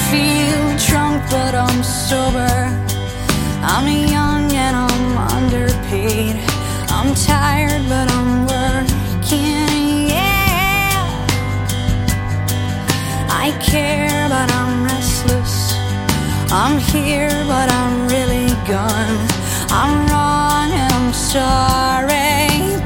feel drunk, but I'm sober. I'm young and I'm underpaid. I'm tired, but I'm working, yeah. I care, but I'm restless. I'm here, but I'm really gone. I'm